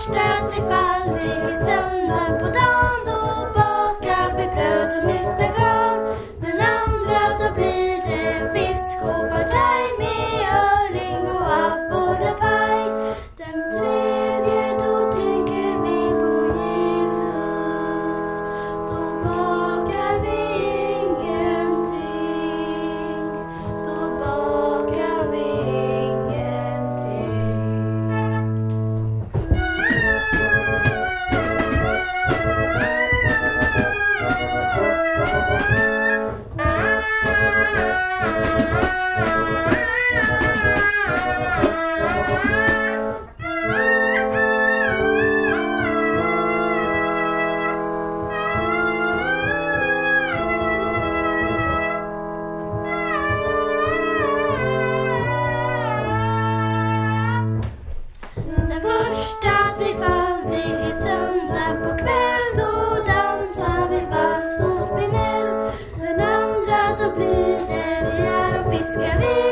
första trefaldig söndag på dagen, då bakar vi bröd och nästa gång. Den andra då blir det fisk och partaj med öring och abborrapaj. Den tredje då tänker vi på Jesus, då bakar vi ingenting, då bakar vi ingenting. Den första trefaldighet söndag på kväll, då dansar vi vals och spinell. Den andra så blir det vi är och fiskar vi.